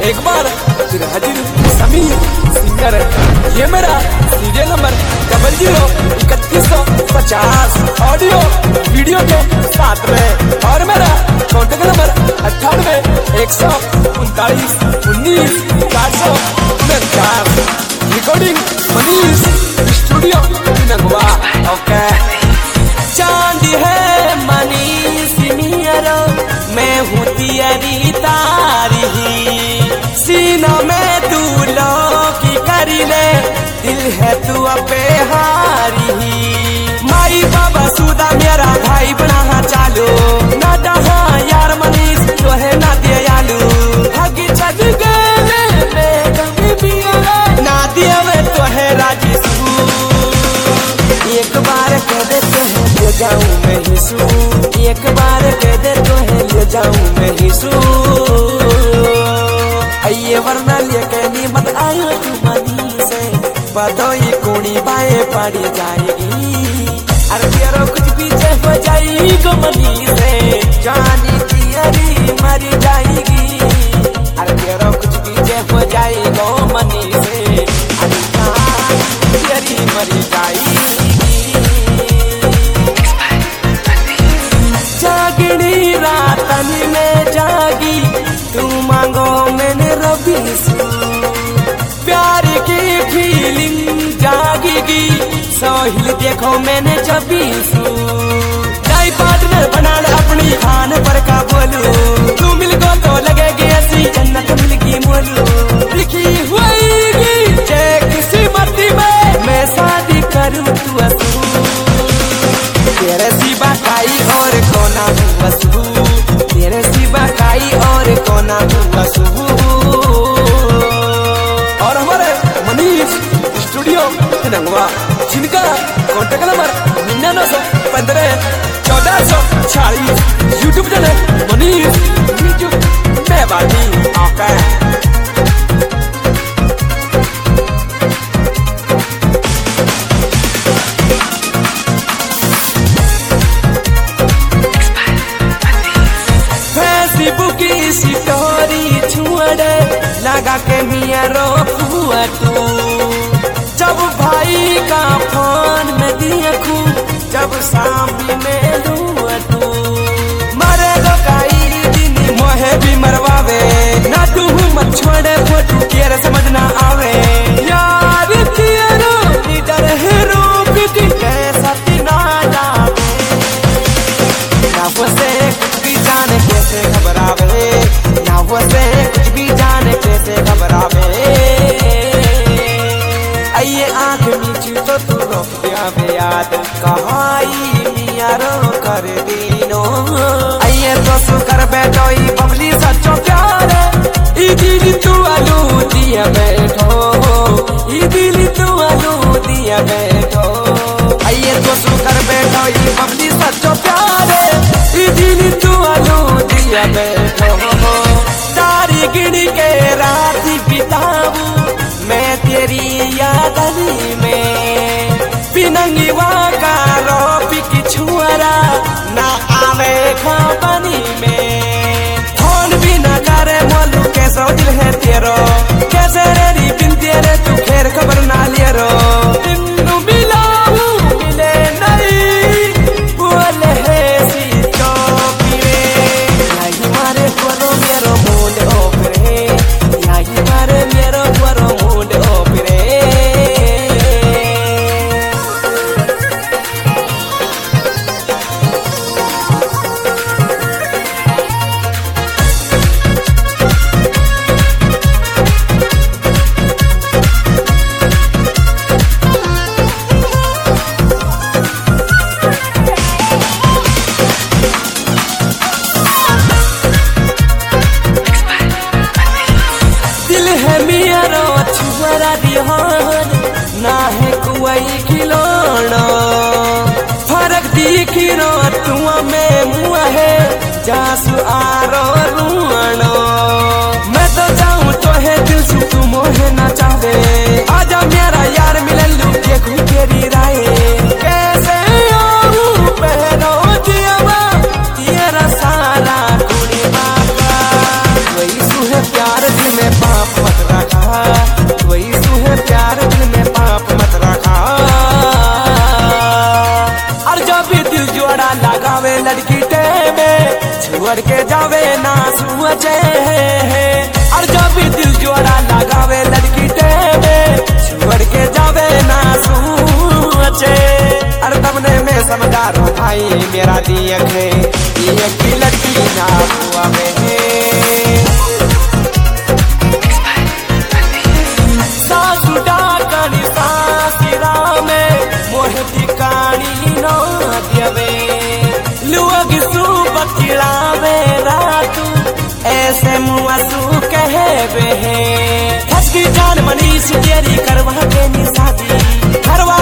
एक बार फिर हाजिर समीर सिंगर। ये मेरा सीरियल नंबर 003150 ऑडियो वीडियो के साथ में, और मेरा contact number 98 recording Manish studio Nagwa. Okay चांदी है मनीष मियारो, मैं हूँ तेरी तारी, सीना में तू की करी ले, दिल है तू अपे हारी। माई बाबा सुदा मेरा भाई बना चालू, ना डहा यार मनीष तो है ना दयालु, भागी चढ़ गए ना दिया तो है राजेशू। एक बार कह देते हैं ले जाऊं मैं हिसू, एक बार कह दे तो है ले जाऊं मैं हिसू। आइए वरना लेके नी मत आयो तू मनी से, बदोई कोनी बाएं पड़ी जाएगी, अरे तेरो कुछ पीछे हो जाएगी गो मनी से, जानी तेरी मरी जाएगी, अरे तेरो कुछ पीछे हो जाएगा मनी से, अरे तेरी मरी जाएगी। जागनी रातन में जागी तू मांगो मैंने रबी से, प्यार की फीलिंग जागेगी सोहिल देखो मैंने जबी सू। नई पार्टनर बना ले अपनी खान पर का बोलू, तू मिल गो तो लगेगी ऐसी जन्नत मिलगी मोलू, लिखी हुई किसी मर्दी में मैं शादी करूँ तू असू, तेरे सिवा काई और कोना हुआ सुबू, तेरे सिवा काई और कोना हुआ सुबू। और हमारे मनीष स्टूडियो नगवा, जिनका contact number 99151440, YouTube channel Manish YouTube में बाजी। ओके स्टोरी छुअड़े लगा के मियारो हुआ तू, जब भाई का फोन में देखूं, जब सामने में हुआ तू, मरे तो कई दिन मोहे भी मरवावे, ना तू मत छोड़े फोटू तेरे समझ ना आवे, यार तेरो लीडर हीरो बिटी कैसा ना जावे, ना वसे कुछ भी जाने कैसे घबरावे, ना वसे कुछ भी जाने कैसे घबरावे। आइए आंख नीची तो तू रोक दिया बे याद, कहाई मियारो कर दीनो, आइए तो सु कर बैठो ई बबली सच्चो प्यार, ई दिल तू आलू दिया बैठो, ई दिल तू आलू दिया बैठो, आइए तो सु कर बैठो ई बबली सच्चो प्यार, ई दिल तू आलू दिया बैठो। तारी गिन के रात बिताऊं मैं तेरी यादनी में, पिनंगी वाका रोपी की छुअरा ना आवे खाबनी में, फोन भी ना करे मोलू कैसा दिल है तेरो, कैसे रेडी बिन तेरे तू खैर खबर ना लिया रो, बिनु मिलाऊं मिले नहीं बोले है सी चौपीरे, यही मारे कोरो मेरो मूड ओपरे, यही मारे मेरो कोरो मूड ओपरे। ना है कोई खिलौना फर्क दिखिनो तुआ में मुआ है जासु आरो रुआनो, मैं तो जाऊं तो है दिल से तू मोहे ना चाहे, आजा मेरा यार मिलन लू देखूं तेरी राय, कैसे आऊं पहनो दिया तेरा सारा कुड़ी बाबा, वही सुहे प्यार दिल में यारो भाई मेरा देखे ये की लड़की ना हुआ सासु डाकनी सासिरा में मोह ठिकानी न देवे लोग सुब खिलावे रातू ऐसे मुआसू कहवे है की जान मनीष तेरी करवा के निशादी